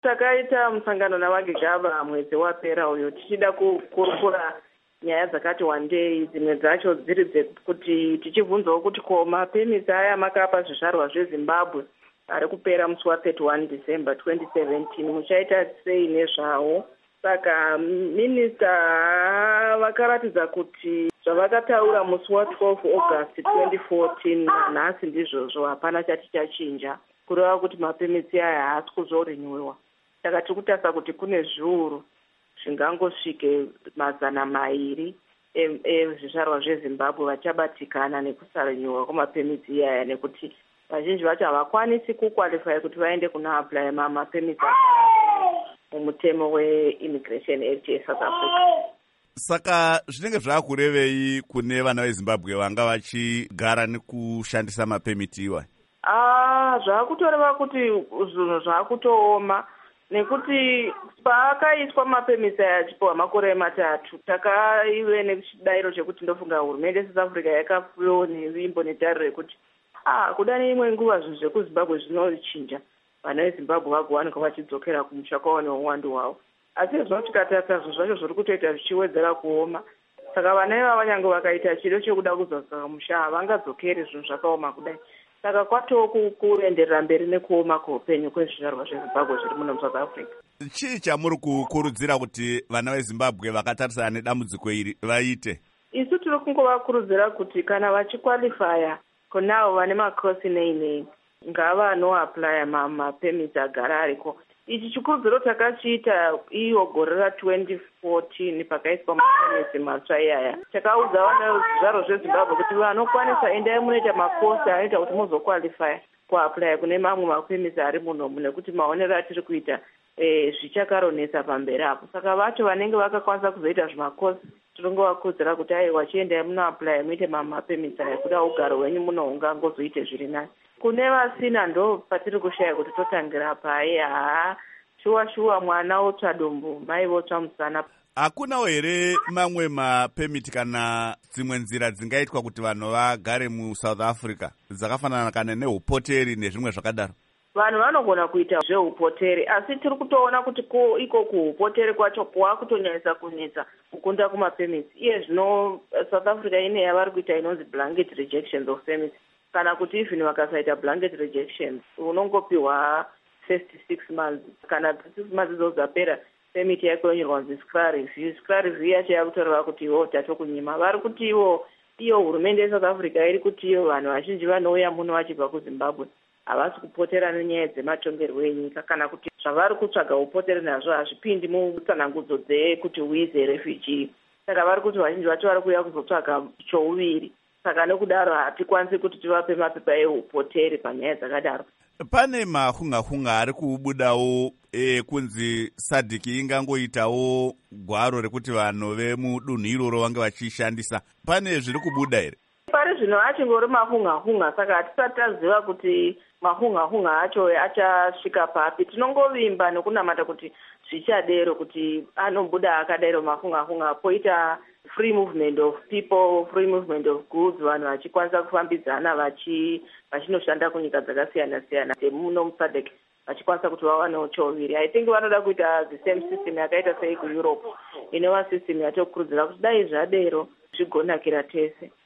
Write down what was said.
Takaita musangano navagigava mwedzi wapera uyo tichida kukurukura nyaya dzakati wandei, dzimwe dzacho dziri dzekuti tichibvunzawo kuti ko mapemisi aya makapa zvizvarwa zveZimbabwe ari kupera musi wa31 December 2017 muchaita sei nezvawo. Saka minista vakaratidza kuti zvavakataura musi wa12 August 2014 nhasi ndizvozvo hapana chati chachinja, kureva kuti mapemisi aya haasi kuzorinyiwa. Saka tiri kutarisa kuti kune zviuru zvingangosvike 200 ezvizvarwa zveZimbabwe vachabatikana nekusarinyiwa kwamapemisi iyaya, nekuti vazhinji vacho havakwanisi kukwalify kuti vaende kunoapply mapemisi mumutemo weImmigration Act yeSouth Africa. Saka zvinenge zvaakurevei kune vana veZimbabwe vanga vachigara nekushandisa mapemiti iwayo? Zvaakutoreva kuti zvinhu zvaakutooma, nekuti paakaiswa mapemisi aya achipiwa makore 3 takaive nechidayiro chekuti ndofunga hurumende yeSouth Africa yakapiwa nevimbo netariro yekuti kuda neimwe nguva zvinhu zvekuZimbabwe zvinochinja, vana veZimbabwe vagowanika vachidzokera kumusha kwavo neuwandu hwavo. Asi zvino tikatarisa zvinhu zvacho zviri kutoita zvichiwedzera kuoma. Saka vana ivava nyange vakaita chido chekuda kudzoka kumusha havangadzokeri zvinhu zvakaoma kudai. Saka kwatowo kuenderera mberi nekuoma kweupenyu kwezvizvarwa zveZimbabwe zviri muno muSouth Africa. Chii chamuri kukurudzira kuti vana veZimbabwe vakatarisana nedambudziko iri vaite? Isu tiri kungovakurudzira kuti kana vachikwalifaya kunavo vane makosi nei ngava anoapply mapemisi agara ariko. Ichi chikurudziro takachiita iyo gore ra2014 pakaiswa mapemisi matsva iyaya. Takaudza vana vezvizvarwa zveZimbabwe kuti vanokwanisa endai munoita makosi anoita kuti muzokwalify kuapply kune mamwe mapemisi ari munomu, nekuti maonero atiri kuita zvichakaronesa pamberi apo. Saka vacho vanenge vakakwanisa kuzoita zvimakosi tiringovakurudzira kuti aiwa chiendai munoapply muite mapemisi aya kuda ugaro hwenyu muno ungangozoite zviri nani. Kune vasina ndo patiri kushaya kuti totangira pai. Shuwa mwana otsva dumbu, mai votsva musana. Hakunawo here mamwe mapemiti kana dzimwe nzira dzingaitwa kuti vanhu vagare muSouth Africa dzakafanana kana neupoteri nezvimwe zvakadaro? Vanhu vanogona kuita zveupoteri, asi tiri kutoona kuti iko kuupoteri kwacho kwakutonyanyisa kunetsa kukunda kumapemisi. Iye zvino South Africa ine yavari kuita inonzi blanket rejections of permits. Kana kuti even vakasaita blanket rejections unongopiwa first 6 months. Kana 6 months dzapera permit yako yonyorwa scra review. Scra review yacho yakutoreva kuti iwo tatokunyima. Vari kuti iyo hurumende yeSouth Africa iri kuti iyo vanhu vazhinji vanouya muno vachibva kuZimbabwe havasi kupotera nenyaya dzematongerwo enyika, kana kuti zvavari kutsvaga upoteri nazvo hazvipindi mutsanangudzo dzekuti uize refugee. Saka vari kuti vazhinji vacho vari kuuya kuzotsvaga chouviri. Saka nekudaro hatikwanisi kuti tivape mapepa eupoteri panyaya dzakadaro. Pane mahunga ari kubudawo kunzi SADC ingangoitawo gwaro rekuti vanhu vemudunhu iroro vange vachishandisa. Pane zviri kubuda here? Pari zvino achingori mahunga, saka hatisati taziva kuti mahunga acho achasvika papi. Tinongovimba nekunamata kuti zvichadero, kuti anobuda akadero mahunga, poita free movement of people, free movement of goods, vanhu vachikwanisa kufambidzana vachinoshanda kunyika dzakasiyana-siyana muno muSADC vachikwanisa kuti vawanewo chouviri. I think vanoda kuita the same system yakaita sei kuEurope, inova system yatokurudzira kuti dai zvadero zvigonakira tese.